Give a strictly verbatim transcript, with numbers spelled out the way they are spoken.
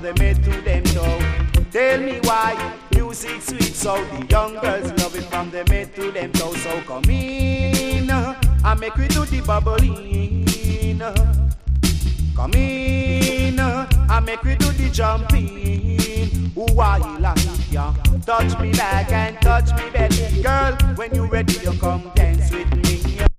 the mid to them toe. Tell me why music sweet so the young girls love it from the mid to them toe. So come in uh, and make we do the bubbling. uh. Come in uh, and make we do the jumping. Ooh, why you like ya? Touch me back and touch me belly. Girl, when you ready you come dance with me.